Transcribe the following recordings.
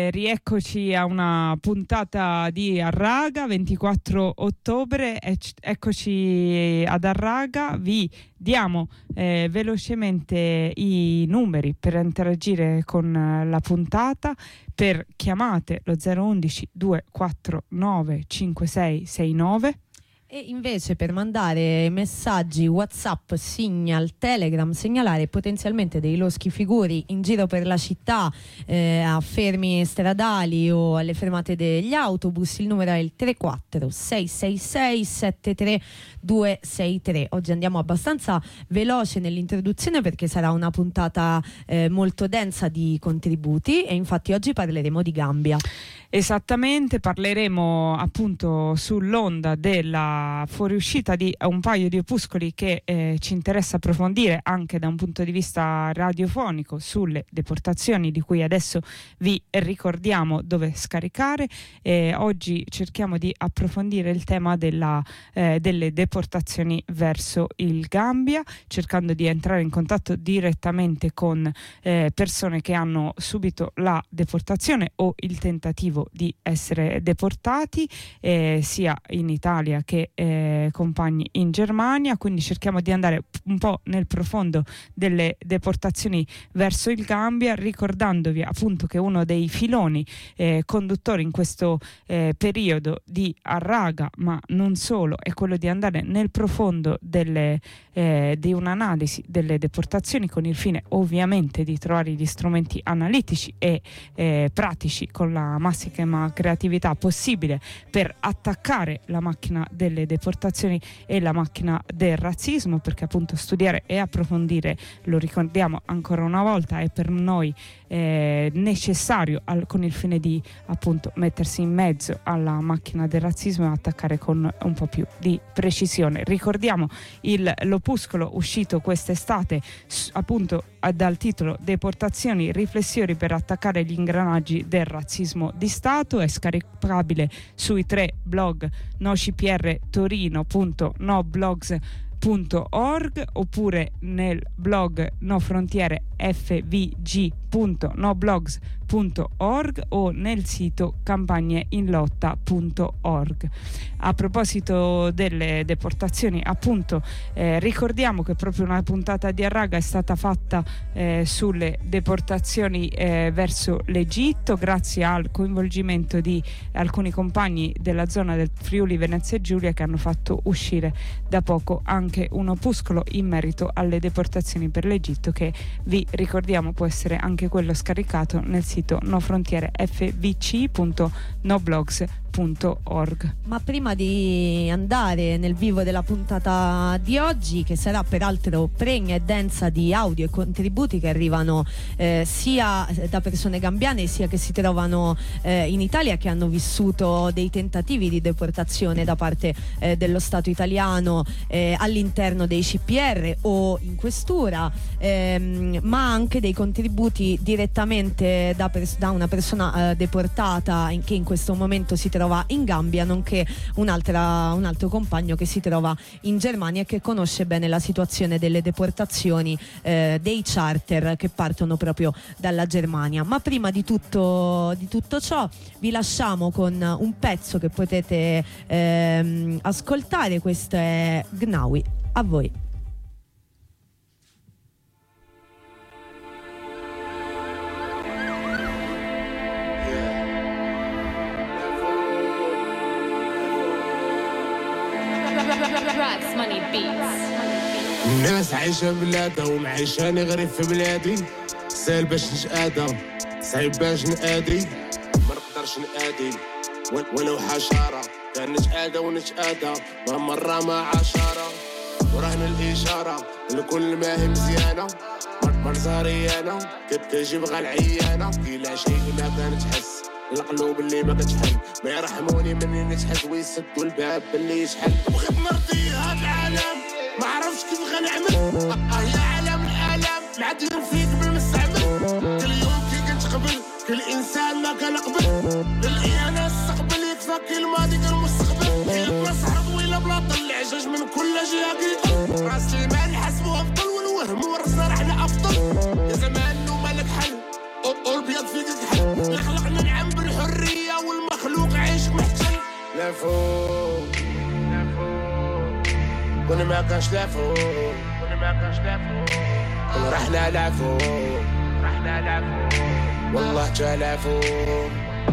rieccoci a una puntata di Arraga, 24 ottobre, eccoci ad Arraga, vi diamo velocemente i numeri per interagire con la puntata, per chiamate lo 011 249 5669. E invece per mandare messaggi WhatsApp, Signal, Telegram, segnalare potenzialmente dei loschi figuri in giro per la città, a fermi stradali o alle fermate degli autobus, il numero è il 34 666 73263. Oggi andiamo abbastanza veloce nell'introduzione perché sarà una puntata molto densa di contributi, e infatti oggi parleremo di Gambia. Esattamente, parleremo appunto sull'onda della fuoriuscita di un paio di opuscoli che ci interessa approfondire anche da un punto di vista radiofonico, sulle deportazioni di cui adesso vi ricordiamo dove scaricare. Oggi cerchiamo di approfondire il tema delle deportazioni verso il Gambia, cercando di entrare in contatto direttamente con persone che hanno subito la deportazione o il tentativo di essere deportati, sia in Italia che compagni in Germania. Quindi cerchiamo di andare un po' nel profondo delle deportazioni verso il Gambia, ricordandovi appunto che uno dei filoni conduttori in questo periodo di Arraga, ma non solo, è quello di andare nel profondo di un'analisi delle deportazioni, con il fine ovviamente di trovare gli strumenti analitici e pratici con la massima creatività possibile per attaccare la macchina delle deportazioni e la macchina del razzismo, perché appunto studiare e approfondire, lo ricordiamo ancora una volta, è per noi necessario con il fine di appunto mettersi in mezzo alla macchina del razzismo e attaccare con un po' più di precisione. Ricordiamo l'opuscolo uscito quest'estate appunto dal titolo Deportazioni, riflessioni per attaccare gli ingranaggi del razzismo di Stato. È scaricabile sui 3 blog nocipr.noblogs.org oppure nel blog No Frontiere fvg.noblogs.org o nel sito campagneinlotta.org. A proposito delle deportazioni, appunto, ricordiamo che proprio una puntata di Arraga è stata fatta sulle deportazioni verso l'Egitto, grazie al coinvolgimento di alcuni compagni della zona del Friuli Venezia Giulia, che hanno fatto uscire da poco anche un opuscolo in merito alle deportazioni per l'Egitto, che vi ricordiamo può essere anche quello scaricato nel sito nofrontierefvc.noblogs.org. Ma prima di andare nel vivo della puntata di oggi, che sarà peraltro pregna e densa di audio e contributi che arrivano sia da persone gambiane sia che si trovano in Italia, che hanno vissuto dei tentativi di deportazione da parte dello Stato italiano all'interno dei CPR o in questura, ma anche dei contributi direttamente da una persona deportata che in questo momento si trova in Gambia, nonché un altro compagno che si trova in Germania e che conosce bene la situazione delle deportazioni dei charter che partono proprio dalla Germania. Ma prima di tutto ciò vi lasciamo con un pezzo che potete ascoltare. Questo è Gnawi. A voi. الناس عايشة بلادها ومعيشاني غريب في بلادي، سهل باش نتآدى صعيب باش نآدي، ما نقدرش نآدي ولو حشرة، كان نتآدى ونتآدى ما مرة ما عشرة، وراهن الإشارة لكل ما هي مزيانة، منظري أنا كيجيب غا العيانة، كيلا شيء ما كانت تحس القلوب اللي ما كتحل، ما يرحموني مني نتحس ويسدوا الباب اللي يشحل، بغيت نرضي هاد العالم ما عرفتش كيف غنعمل، يا عالم الآلام معدين فيك بالمستعمل، كل يوم كي كنت قبل كل إنسان ما كان قبل، للإيانة استقبل يكفى كي الماضي كان المستقبل، بلا صحاب ولا بلا طل العجاج من كل جهة كيطل، راس المال حسبو أفضل والوهم ورثنا رحنا أفضل، يا زمان ومالك حل، البيض فيك كحل، اللي خلقنا نعم لافوق كنا ما كانش لافوق كنا رحنا لافوق والله تلافوق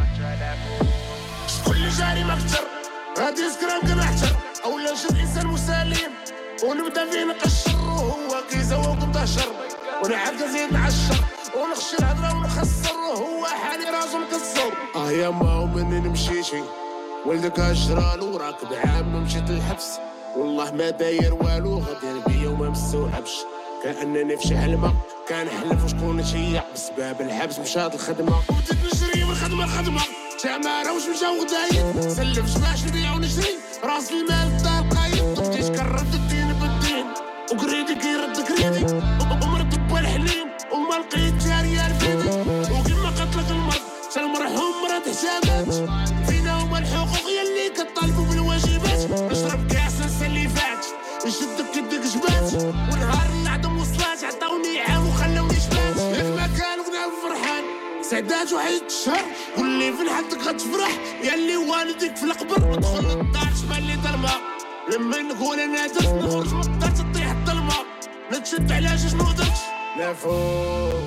كل جاري مكتر غادي يسكرام كنحتر اولا نشد انسان مسالم ونبدا فيه نقشر وهو كيزوق مدهشر ونعاد نزيد نعشر ونخشي الهضره ونخسر وهو حالي راسو مكسر يا ما ومنين مشيتي ولدك هجرالو راكب عام مشيت للحبس والله ما داير والو غادي بيا وما مستوعبش كانني في شي حلمه كنحلف وشكون تشيع بسبب الحبس مشات الخدمه وبديت نجري من خدمه لخدمه تعماره واش مشى وغدايد سلف شباش نبيع ونشري راس المال الدار قايد بديت كررت الدين بالدين وقريدي كيرد كريدي ومرد بالحليم وما لقيت جاريه الفيدي وكما قتلك المرض المرحوم مرض حسابات فينا هما الحقوق يلي كطالبوا بالواجبات نشرب كاس نسلي فات نشدك يدك جبات ونهار نعدم وصلات عطاوني عام وخلوني شبات ياك ما كان ونعم فرحان سعدات وحيد الشهر واللي في حدك غتفرح يلي والديك في القبر ودخل الدار شبان لي ظلمه لما نقول انا درت نخرج من الدار تطيح الظلمه نتشد على شنو درت لافوق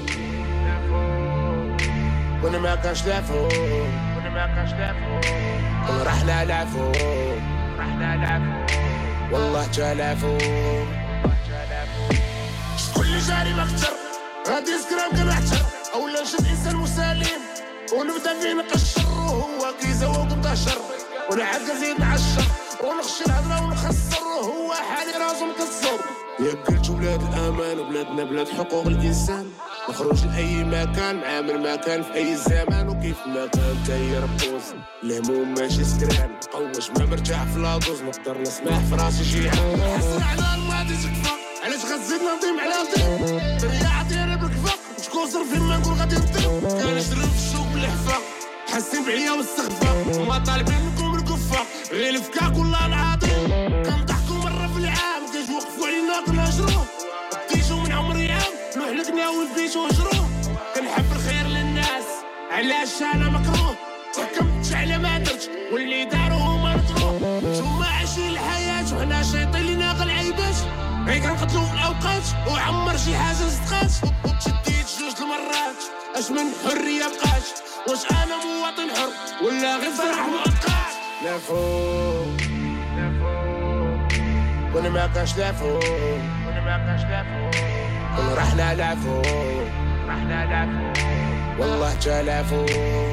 كنا ما كانش لافوق كنا رحنا لافوق والله تلافوق كل جاري مكتر غادي يسكرام كنحتر اولا نشد انسان مسالم ونبدا فيه نقشر وهو كيزوق مدهشر ونعاد نزيد نعشر ونخشي الهضره ونخسر وهو حالي راسو مكسر يا قلت ولاد الامان وبلادنا بلاد حقوق الانسان نخرج لاي مكان عامل مكان في اي زمان وكيف ما كان تاير بوز الهموم ماشي سكران قوش ما مرتاح في لاطوز نقدر نسمح في راسي جيعان حسن على الماضي زكفه علاش غتزيد نضيم على ضيم دريا عطينا بالكفا شكون صرف فيما نقول غادي نضيم كنشرب في السوق بالحفا حاسين بعيا واستخفى وما طالبين منكم الكفه غير الفكاك ولا العاطين كنضحكوا مره في العام كيوقفوا علينا كنهجروه تيجوا من عمري عام نحلقنا والبيت وهجروه كنحب الخير للناس علاش انا مكروه حكمت على ما درت واللي داروا هما نطروه نتوما عايشين الحياه وحنا شايطين لينا العيبات غير كنقتلو في الاوقات وعمر شي حاجه صدقات شديت جوج المرات اش من حريه بقات واش انا مواطن حر ولا غير فرح مؤقت لافوق كنا ما كانش لافوق كنا رحنا لافوق والله تلافوق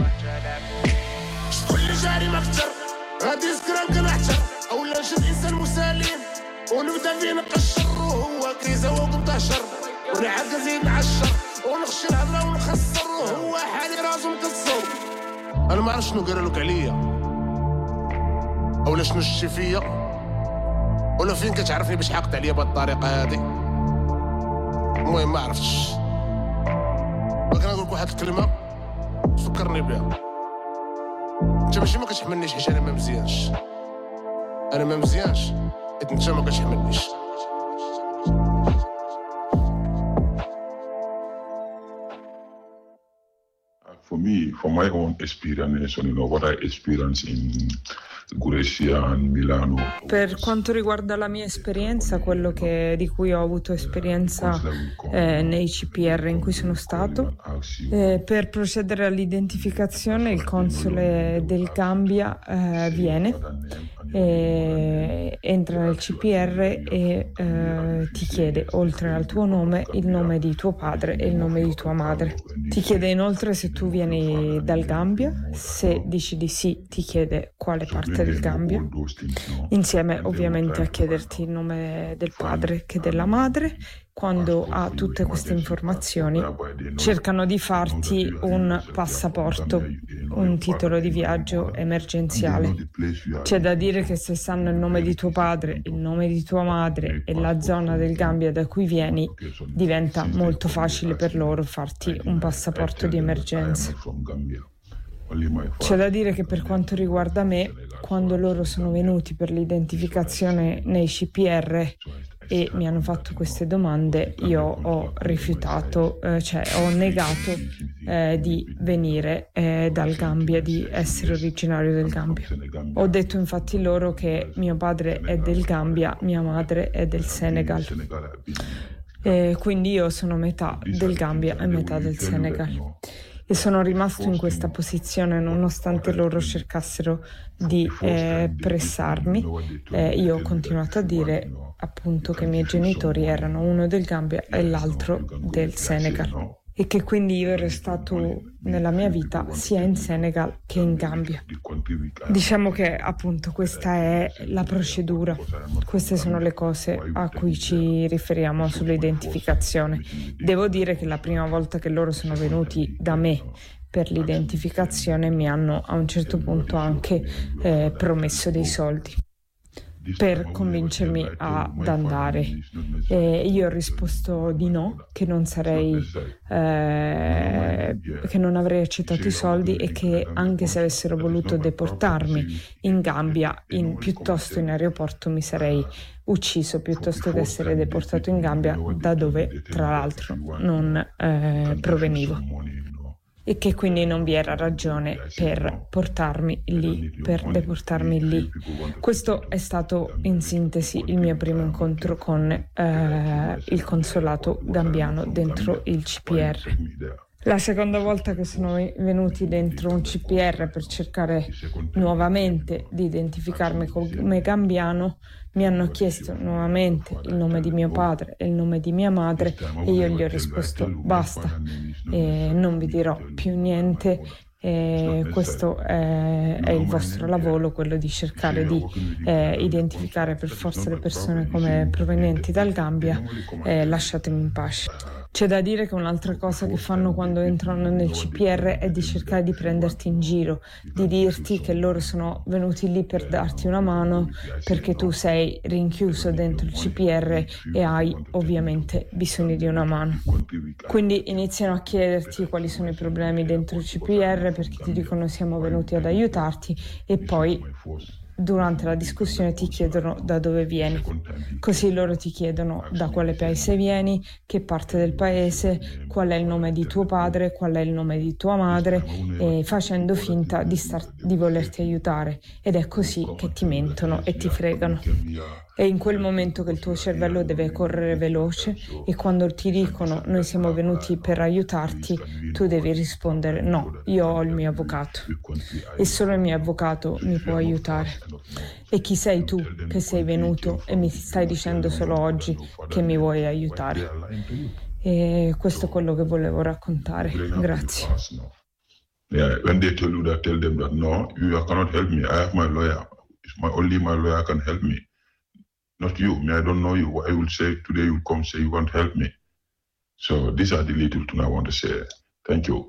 كل جاري مكتر غادي يسكرام كنحتر اولا نشد انسان مسالم ونبدا فيه نقشر وهو كيزوق مدهشر ونعاد نزيد نعشر ونخشي الهضره ونخسر وهو حالي راسو مكسر انا ما عرفت شنو قالولك عليا اولا شنو شتي فيا ولا فين كتعرفني باش حاقت عليا بهاد الطريقه هادي المهم ما عرفتش ولكن نقول لك واحد الكلمه تفكرني بها انت ماشي ما كتحملنيش حيت انا ما مزيانش حيت انت ما كتحملنيش For me, from my own experience, what I experienced in Gorizia and Milano. Per quanto riguarda la mia esperienza, quello di cui ho avuto esperienza nei CPR in cui sono stato, per procedere all'identificazione il console del Gambia viene, entra nel CPR e ti chiede, oltre al tuo nome, il nome di tuo padre e il nome di tua madre. Ti chiede inoltre se tu vieni dal Gambia, se dici di sì ti chiede quale parte del Gambia, insieme ovviamente a chiederti il nome del padre che della madre. Quando ha tutte queste informazioni cercano di farti un passaporto, un titolo di viaggio emergenziale. C'è da dire che se sanno il nome di tuo padre, il nome di tua madre e la zona del Gambia da cui vieni, diventa molto facile per loro farti un passaporto di emergenza. C'è da dire che per quanto riguarda me, quando loro sono venuti per l'identificazione nei CPR, e mi hanno fatto queste domande, io ho rifiutato, cioè ho negato di venire dal Gambia, di essere originario del Gambia. Ho detto infatti loro che mio padre è del Gambia, mia madre è del Senegal. Quindi io sono metà del Gambia e metà del Senegal. E sono rimasto in questa posizione nonostante loro cercassero di pressarmi. Io ho continuato a dire appunto che i miei genitori erano uno del Gambia e l'altro del Senegal, e che quindi io ero stato nella mia vita sia in Senegal che in Gambia. Diciamo che appunto questa è la procedura, queste sono le cose a cui ci riferiamo sull'identificazione. Devo dire che la prima volta che loro sono venuti da me per l'identificazione mi hanno a un certo punto anche promesso dei soldi per convincermi ad andare. Io ho risposto di no, che non sarei, che non avrei accettato i soldi e che anche se avessero voluto deportarmi in Gambia, piuttosto in aeroporto mi sarei ucciso piuttosto che essere deportato in Gambia, da dove tra l'altro non provenivo, e che quindi non vi era ragione per portarmi lì, per deportarmi lì. Questo è stato in sintesi il mio primo incontro con il consolato gambiano dentro il CPR. La seconda volta che sono venuti dentro un CPR per cercare nuovamente di identificarmi come gambiano, mi hanno chiesto nuovamente il nome di mio padre e il nome di mia madre e io gli ho risposto basta, non vi dirò più niente. Questo è il vostro lavoro, quello di cercare di identificare per forza le persone come provenienti dal Gambia, lasciatemi in pace. C'è da dire che un'altra cosa che fanno quando entrano nel CPR è di cercare di prenderti in giro, di dirti che loro sono venuti lì per darti una mano perché tu sei rinchiuso dentro il CPR e hai ovviamente bisogno di una mano. Quindi iniziano a chiederti quali sono i problemi dentro il CPR perché ti dicono siamo venuti ad aiutarti e poi durante la discussione ti chiedono da dove vieni, così loro ti chiedono da quale paese vieni, che parte del paese, qual è il nome di tuo padre, qual è il nome di tua madre, facendo finta di volerti aiutare, ed è così che ti mentono e ti fregano. È in quel momento che il tuo cervello deve correre veloce e quando ti dicono noi siamo venuti per aiutarti, tu devi rispondere no, io ho il mio avvocato e solo il mio avvocato mi può aiutare. E chi sei tu che sei venuto e mi stai dicendo solo oggi che mi vuoi aiutare? E questo è quello che volevo raccontare. Grazie. Yeah, when they tell you that, tell them that no, you cannot help me. I have my lawyer. Only my lawyer can help me. Not you. I don't know you. I will say today you come say you can't help me. So these are the little things I want to say. Thank you.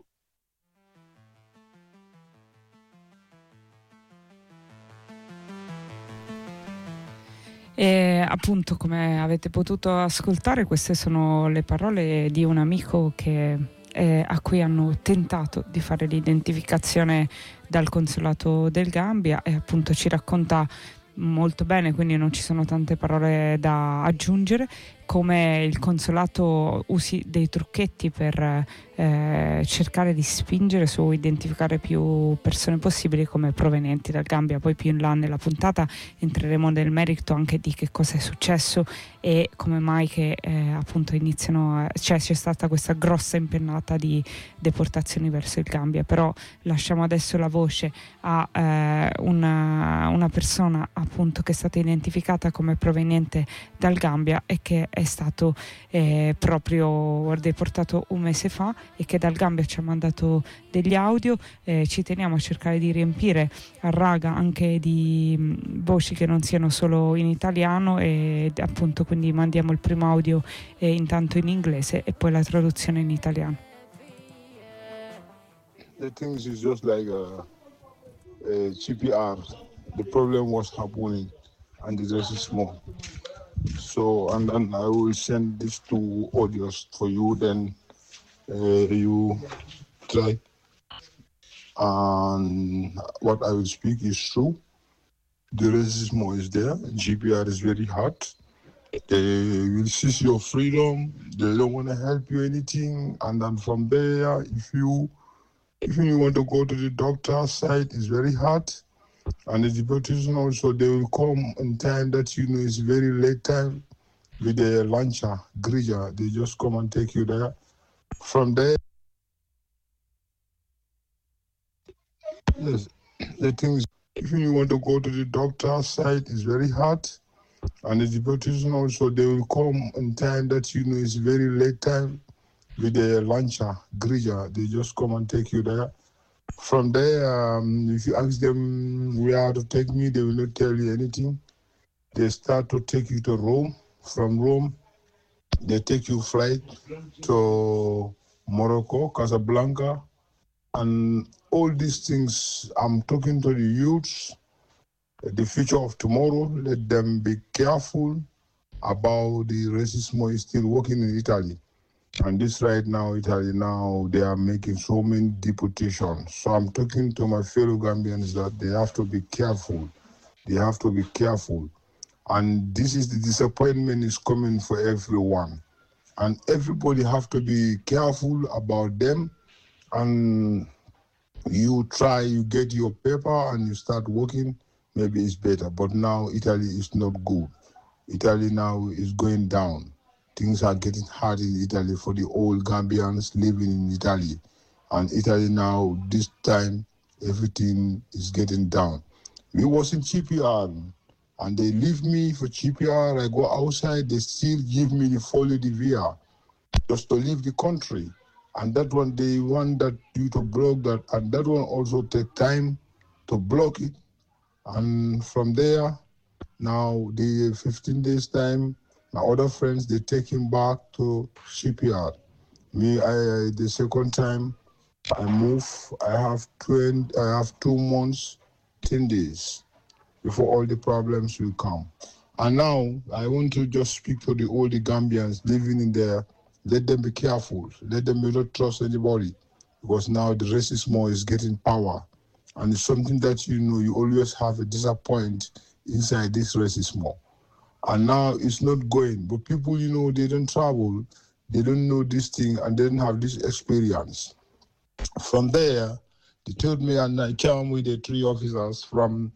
E appunto, come avete potuto ascoltare, queste sono le parole di un amico a cui hanno tentato di fare l'identificazione dal consolato del Gambia, e appunto ci racconta molto bene, quindi non ci sono tante parole da aggiungere, come il consolato usi dei trucchetti per cercare di spingere su identificare più persone possibili come provenienti dal Gambia. Poi più in là nella puntata entreremo nel merito anche di che cosa è successo e come mai che appunto c'è stata questa grossa impennata di deportazioni verso il Gambia. Però lasciamo adesso la voce a una persona appunto che è stata identificata come proveniente dal Gambia e che è stato proprio deportato un mese fa e che dal Gambia ci ha mandato degli audio. Ci teniamo a cercare di riempire a raga anche di voci che non siano solo in italiano, e appunto quindi mandiamo il primo audio intanto in inglese e poi la traduzione in italiano. The things is just like CPR. The problem was happening and the rest is small. So, and then I will send these two audios for you, then you try. And what I will speak is true. The racism is there. GPR is very hard. They will seize your freedom. They don't want to help you anything. And then from there, if you want to go to the doctor's side, it's very hard. And the deportation also, they will come in time that it's very late time with the lancha, grija. They just come and take you there. From there, yes, the thing is, if you want to go to the doctor's side, it's very hard. And the deportation also, they will come in time that it's very late time with the lancha, grija. They just come and take you there. From there, if you ask them where to take me, they will not tell you anything. They start to take you to Rome. From Rome, they take you flight to Morocco, Casablanca, and all these things. I'm talking to the youths, the future of tomorrow. Let them be careful about the racism is still working in Italy. And this right now, Italy now, they are making so many deportations. So I'm talking to my fellow Gambians that they have to be careful. They have to be careful. And this is the disappointment is coming for everyone. And everybody have to be careful about them. And you get your paper and you start working, maybe it's better. But now Italy is not good. Italy now is going down. Things are getting hard in Italy for the old Gambians living in Italy. And Italy now, this time, everything is getting down. We was in CPR, and they leave me for CPR. I go outside, they still give me the folie de via just to leave the country. And that one, they want that you to block that, and that one also take time to block it. And from there, now the 15 days time, my other friends, they take him back to CPR. Me, the second time I move, I have 2 months, 10 days before all the problems will come. And now I want to just speak to the old Gambians living in there. Let them be careful. Let them not trust anybody, because now the racism is getting power. And it's something that you always have a disappointment inside this racism. And now it's not going. But people, they don't travel, they don't know this thing, and they don't have this experience. From there, they told me, and I came with the 3 officers from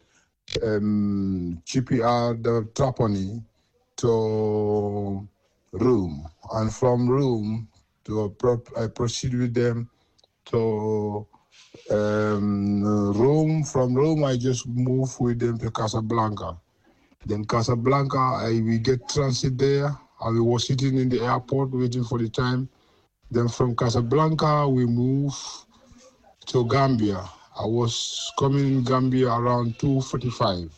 GPR, the Trapani, to Rome. And from Rome, I proceed with them to Rome. From Rome, I just move with them to Casablanca. Then Casablanca, we get transit there. I was sitting in the airport waiting for the time. Then from Casablanca, we move to Gambia. I was coming in Gambia around 2:45,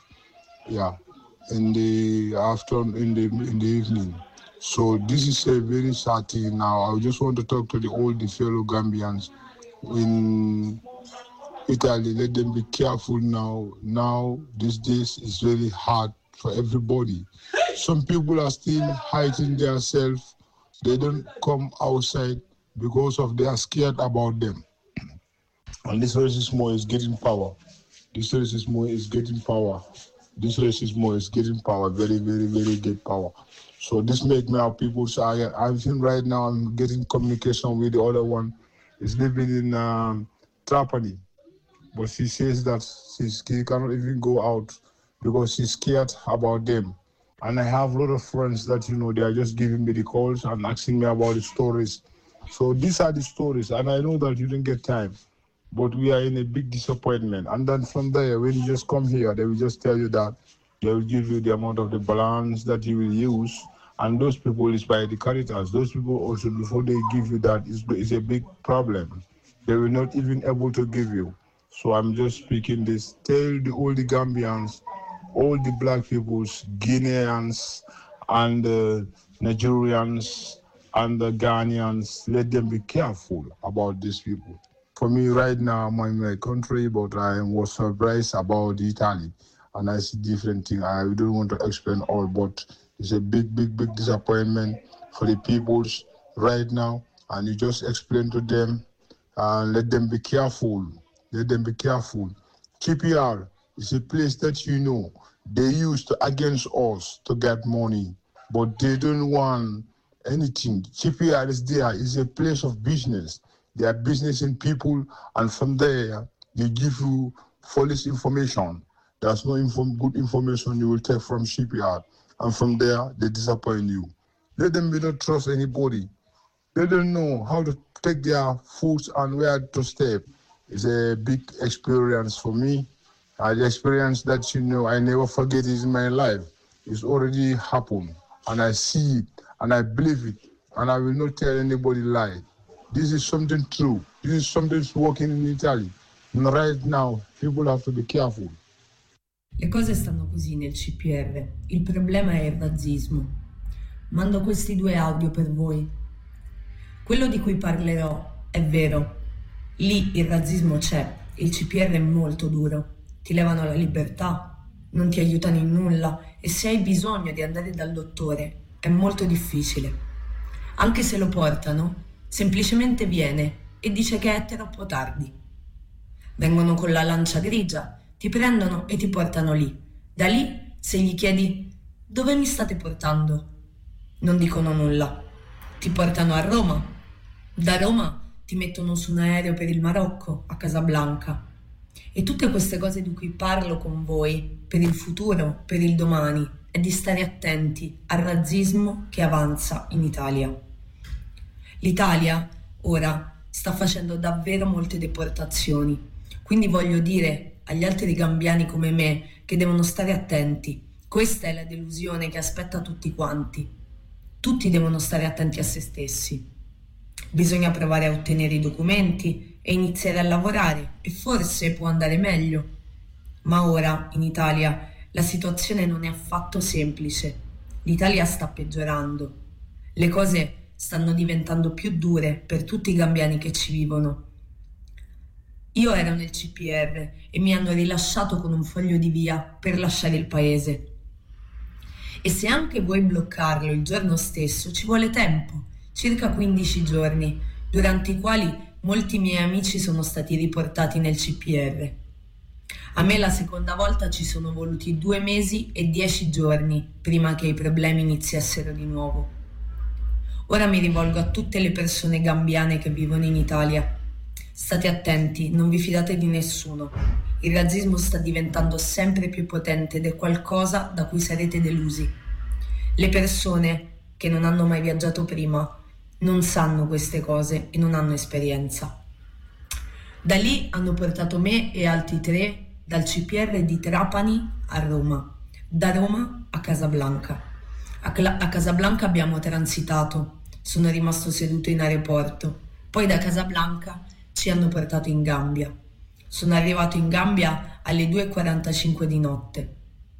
in the afternoon, in the evening. So this is a very sad thing now. I just want to talk to the fellow Gambians in Italy. Let them be careful now. Now, these days is very hard for everybody. Some people are still hiding themselves. They don't come outside because they are scared about them. And this racism is getting power. This racism is getting power. This racism is getting power. Very, very, very good power. So this makes me our people say, I think right now I'm getting communication with the other one. He's living in Trapani. But she says that she cannot even go out because she's scared about them. And I have a lot of friends that, they are just giving me the calls and asking me about the stories. So these are the stories, and I know that you didn't get time, but we are in a big disappointment. And then from there, when you just come here, they will just tell you that they will give you the amount of the balance that you will use. And those people is by the Caritas. Those people also, before they give you that, is a big problem. They will not even able to give you. So I'm just speaking this. Tell all the Gambians, all the black peoples, Guineans, and Nigerians, and the Ghanaians, let them be careful about these people. For me right now, I'm in my country, but I was surprised about Italy. And I see different things. I don't want to explain all, but it's a big, big, big disappointment for the peoples right now. And you just explain to them, let them be careful. Let them be careful. KPR is a place that they used to against us to get money. but they don't want anything. CPR is there. It's a place of business. They are business in people, and from there, they give you false information. There's no good information you will take from CPR, and from there, they disappoint you. Let them not trust anybody. They don't know how to take their food and where to step. It's a big experience for me. The experience that, I never forget it in my life. It's already happened, and I see it, and I believe it, and I will not tell anybody lie. This is something true. This is something that's working in Italy. And right now, people have to be careful. Le cose stanno così nel CPR. Il problema è il razzismo. Mando questi 2 audio per voi. Quello di cui parlerò è vero. Lì il razzismo c'è. Il CPR è molto duro. Ti levano la libertà, non ti aiutano in nulla, e se hai bisogno di andare dal dottore è molto difficile. Anche se lo portano, semplicemente viene e dice che è troppo tardi. Vengono con la lancia grigia, ti prendono e ti portano lì. Da lì, se gli chiedi dove mi state portando, non dicono nulla. Ti portano a Roma. Da Roma ti mettono su un aereo per il Marocco, a Casablanca. E tutte queste cose di cui parlo con voi, per il futuro, per il domani, è di stare attenti al razzismo che avanza in Italia. L'Italia, ora, sta facendo davvero molte deportazioni, quindi voglio dire agli altri gambiani come me che devono stare attenti. Questa è la delusione che aspetta tutti quanti. Tutti devono stare attenti a se stessi. Bisogna provare a ottenere i documenti e iniziare a lavorare, e forse può andare meglio. Ma ora, in Italia, la situazione non è affatto semplice. L'Italia sta peggiorando. Le cose stanno diventando più dure per tutti i gambiani che ci vivono. Io ero nel CPR e mi hanno rilasciato con un foglio di via per lasciare il paese. E se anche vuoi bloccarlo il giorno stesso, ci vuole tempo, circa 15 giorni, durante i quali molti miei amici sono stati riportati nel CPR. A me la seconda volta ci sono voluti 2 mesi e 10 giorni prima che i problemi iniziassero di nuovo. Ora mi rivolgo a tutte le persone gambiane che vivono in Italia. State attenti, non vi fidate di nessuno. Il razzismo sta diventando sempre più potente ed è qualcosa da cui sarete delusi. Le persone che non hanno mai viaggiato prima non sanno queste cose e non hanno esperienza. Da lì hanno portato me e altri 3 dal CPR di Trapani a Roma, da Roma a Casablanca. A Casablanca abbiamo transitato, sono rimasto seduto in aeroporto, poi da Casablanca ci hanno portato in Gambia. Sono arrivato in Gambia alle 2:45 di notte.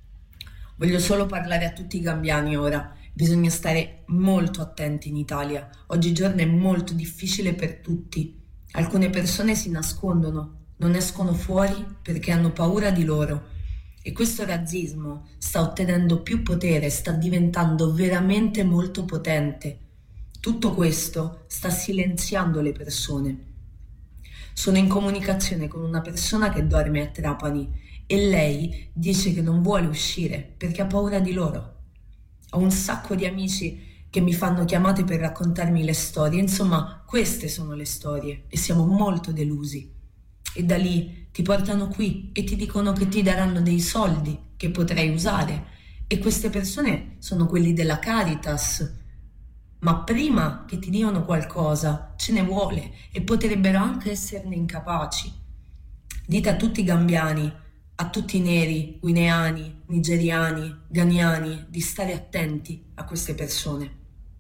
Voglio solo parlare a tutti i gambiani ora. Bisogna stare molto attenti in Italia. Oggigiorno è molto difficile per tutti. Alcune persone si nascondono, non escono fuori perché hanno paura di loro. E questo razzismo sta ottenendo più potere, sta diventando veramente molto potente. Tutto questo sta silenziando le persone. Sono in comunicazione con una persona che dorme a Trapani e lei dice che non vuole uscire perché ha paura di loro. Ho un sacco di amici che mi fanno chiamate per raccontarmi le storie. Insomma, queste sono le storie e siamo molto delusi. E da lì ti portano qui e ti dicono che ti daranno dei soldi che potrai usare. E queste persone sono quelli della Caritas. Ma prima che ti diano qualcosa ce ne vuole e potrebbero anche esserne incapaci. Dite a tutti i gambiani, a tutti i neri, guineani, nigeriani, ghaniani di stare attenti a queste persone.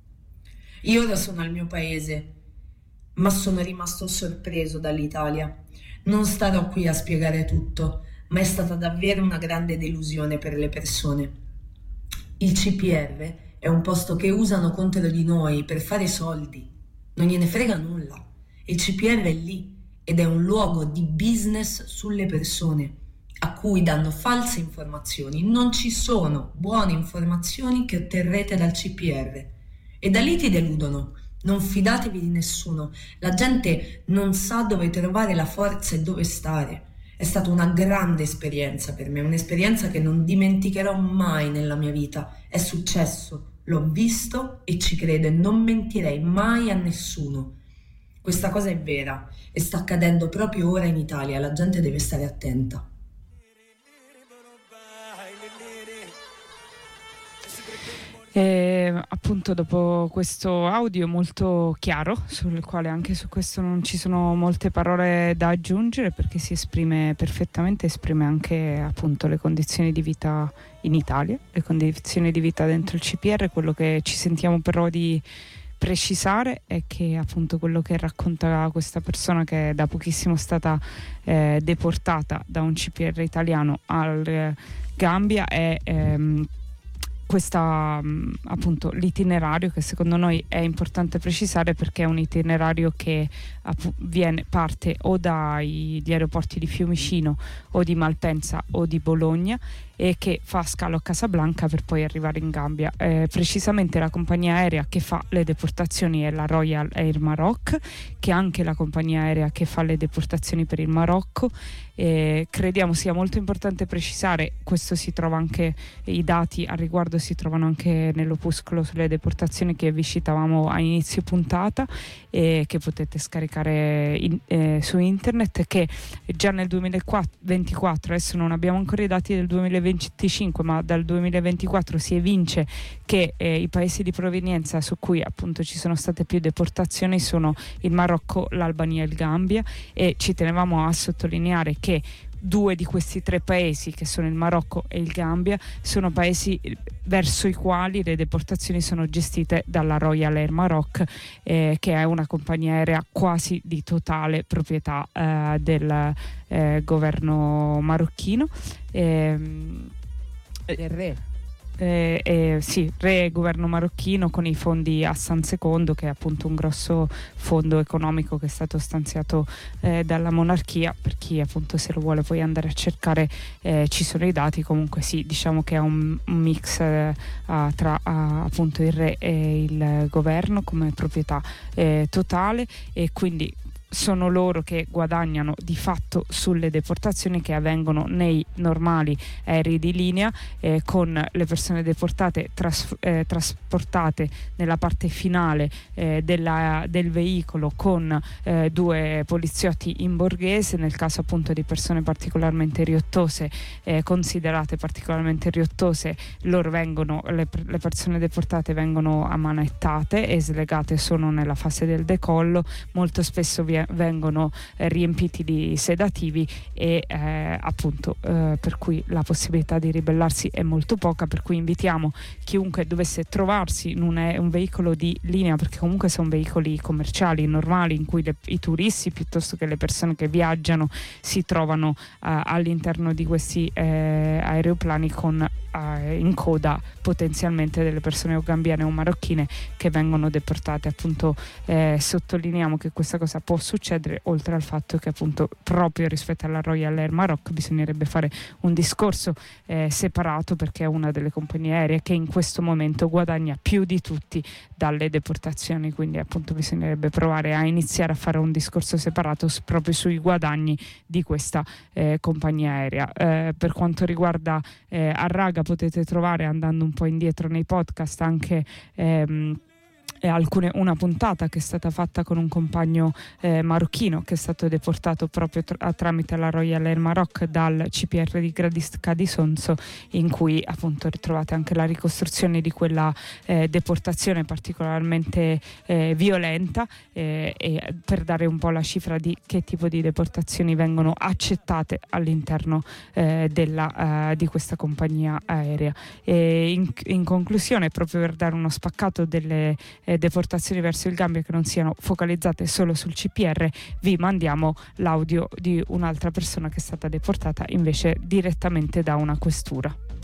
Io ora sono al mio paese, ma sono rimasto sorpreso dall'Italia. Non starò qui a spiegare tutto, ma è stata davvero una grande delusione per le persone. Il CPR è un posto che usano contro di noi per fare soldi. Non gliene frega nulla. Il CPR è lì ed è un luogo di business sulle persone a cui danno false informazioni. Non ci sono buone informazioni che otterrete dal CPR e da lì ti deludono. Non fidatevi di nessuno. La gente non sa dove trovare la forza e dove stare. È stata una grande esperienza per me, un'esperienza che non dimenticherò mai nella mia vita. È successo, l'ho visto e ci credo e non mentirei mai a nessuno. Questa cosa è vera e sta accadendo proprio ora in Italia, la gente deve stare attenta. E appunto dopo questo audio molto chiaro, sul quale anche su questo non ci sono molte parole da aggiungere, perché si esprime perfettamente, esprime anche appunto le condizioni di vita in Italia, le condizioni di vita dentro il CPR. Quello che ci sentiamo però di precisare è che appunto quello che racconta questa persona, che è da pochissimo stata deportata da un CPR italiano al Gambia, è questa appunto l'itinerario, che secondo noi è importante precisare, perché è un itinerario che parte o dagli aeroporti di Fiumicino o di Malpensa o di Bologna, e che fa scalo a Casablanca per poi arrivare in Gambia. Precisamente la compagnia aerea che fa le deportazioni è la Royal Air Maroc, che è anche la compagnia aerea che fa le deportazioni per il Marocco. Crediamo sia molto importante precisare, questo si trova anche, i dati al riguardo si trovano anche nell'opuscolo sulle deportazioni che vi citavamo a inizio puntata, e che potete scaricare su internet, che già nel 2024, adesso non abbiamo ancora i dati del 2025, ma dal 2024 si evince che i paesi di provenienza su cui appunto ci sono state più deportazioni sono il Marocco, l'Albania e il Gambia, e ci tenevamo a sottolineare che 2 di questi 3 paesi, che sono il Marocco e il Gambia, sono paesi verso i quali le deportazioni sono gestite dalla Royal Air Maroc, che è una compagnia aerea quasi di totale proprietà del governo marocchino. Del re. Sì, re governo marocchino, con i fondi Hassan II, che è appunto un grosso fondo economico che è stato stanziato dalla monarchia. Per chi appunto se lo vuole poi andare a cercare, ci sono i dati. Comunque sì, diciamo che è un mix tra appunto il re e il governo come proprietà totale, e quindi sono loro che guadagnano di fatto sulle deportazioni che avvengono nei normali aerei di linea, con le persone deportate trasportate nella parte finale del veicolo con 2 poliziotti in borghese. Nel caso appunto di persone particolarmente riottose, considerate particolarmente riottose, loro vengono, le persone deportate vengono ammanettate e slegate solo nella fase del decollo. Molto spesso vengono riempiti di sedativi e appunto per cui la possibilità di ribellarsi è molto poca, per cui invitiamo chiunque dovesse trovarsi in un veicolo di linea, perché comunque sono veicoli commerciali normali in cui i turisti piuttosto che le persone che viaggiano si trovano all'interno di questi aeroplani con in coda potenzialmente delle persone o gambiane o marocchine che vengono deportate. Appunto sottolineiamo che questa cosa può succedere, oltre al fatto che appunto proprio rispetto alla Royal Air Maroc bisognerebbe fare un discorso separato, perché è una delle compagnie aeree che in questo momento guadagna più di tutti dalle deportazioni, quindi appunto bisognerebbe provare a iniziare a fare un discorso separato proprio sui guadagni di questa compagnia aerea. Per quanto riguarda Arraga, potete trovare, andando un po' indietro nei podcast, anche una puntata che è stata fatta con un compagno marocchino che è stato deportato proprio tramite la Royal Air Maroc dal CPR di Cadisonso, in cui appunto ritrovate anche la ricostruzione di quella deportazione particolarmente violenta, e per dare un po' la cifra di che tipo di deportazioni vengono accettate all'interno di questa compagnia aerea. E in conclusione, proprio per dare uno spaccato delle deportazioni verso il Gambia che non siano focalizzate solo sul CPR, vi mandiamo l'audio di un'altra persona che è stata deportata invece direttamente da una questura.